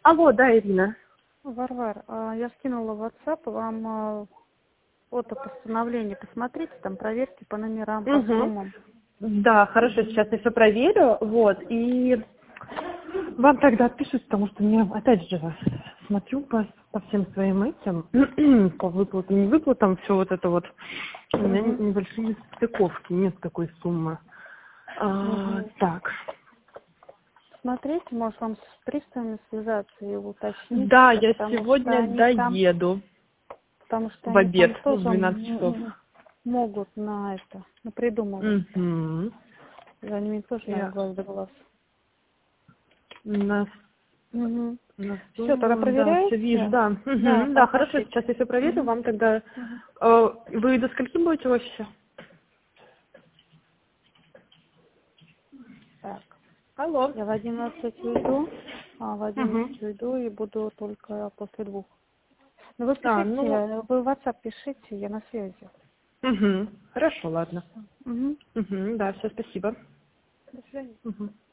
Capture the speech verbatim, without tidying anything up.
Алло, да, Ирина. Варвар, а, я скинула в WhatsApp вам а, фото постановления. Посмотрите, там проверьте по номерам, по Угу. суммам. Да, хорошо, сейчас я все проверю, вот, и вам тогда отпишусь, потому что мне, опять же, смотрю по, по всем своим этим, по выплатам, не выплатам, все вот это вот, у меня Угу. небольшие стыковки, нет такой суммы. А, Угу. так. Смотрите, может вам с приставами связаться и уточнить, Да, я потому что сегодня они там, доеду потому что в они там обед, ну, в тоже двенадцать часов. м- м- могут на это, на придумывать. Угу. За ними тоже надо Я глаз да глаз. на, Угу. на Все, тогда сумму, да, все вижу, проверяете? да. Да, Угу. Да, хорошо, посмотрите. сейчас я все проверю, Угу. вам тогда... Угу. э, вы до скольки будете в офисе? Так. Алло. Я в одиннадцать уйду, а в Угу. одиннадцать уйду и буду только после двух. Ну вы А, пишите, ну... вы в WhatsApp пишите, я на связи. Угу. Хорошо, ладно. Угу. Угу. Да, все, спасибо. До свидания. Угу.